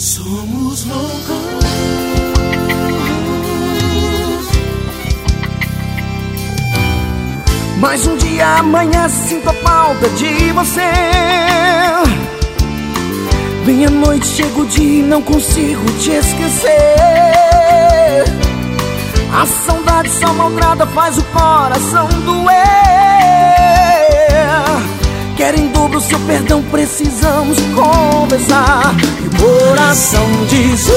Somos loucos. Mais um dia amanhece, sinto a falta de você. Vem a noite, chega o dia e não consigo te esquecer. A saudade só maltrata, faz o coração doer. Quero em dobro seu perdão, precisamos conversar. E o coração diz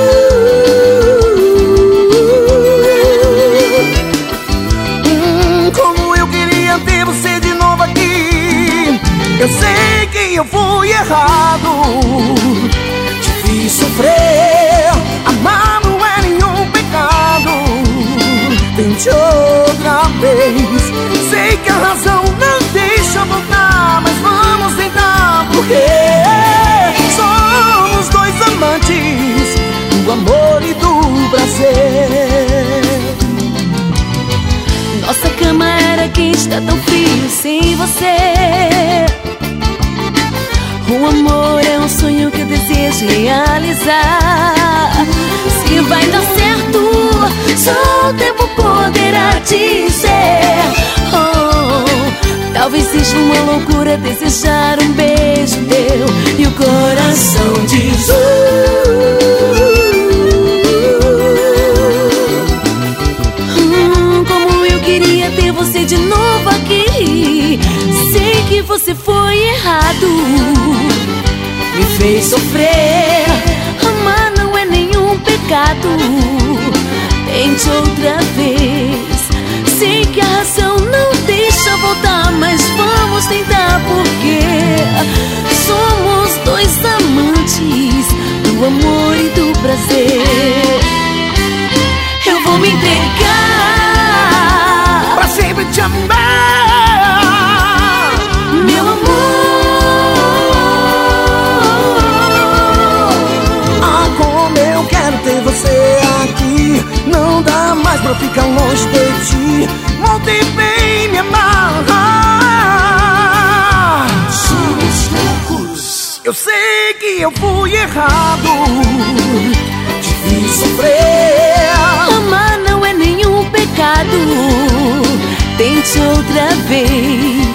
como eu queria ter você de novo aqui. Eu sei que eu fui errado, te fiz sofrer. Amar não é nenhum pecado. Tente outra vez. Sei que a razão não deixa voltar, mas vamos tentar, porque somos dois amantes do amor e do prazer. Nossa cama era quente, tá tão frio sem você. O amor é um sonho que eu desejo realizar. Se vai dar certo, só o tempo poderá dizer. Oh, talvez seja uma loucura desejar um beijo teu. E o coração diz como eu queria ter você de novo aqui. Sei que você foi errado, me fez sofrer. Amar não é nenhum pecado. Tente outra vez. Sei que a razão não deixa voltar, mas vamos tentar, porque somos dois amantes do amor e do prazer. Eu vou me entregar pra sempre te amar, meu amor. Ah, como eu quero ter você aqui. Não dá mais pra ficar longe de ti. Volte e vem me amar. Somos loucos. Eu sei que eu fui errado, te fiz sofrer. Amar não é nenhum pecado. Tente outra vez.